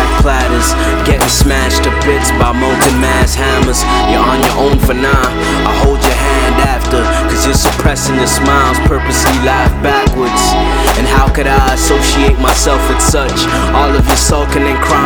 like platters, getting smashed to bits by molten mass hammers. You're on your own for now, I hold your hand after, cause you're suppressing your smiles, purposely laugh backwards. And how could I associate myself with such? All of your sulking and crying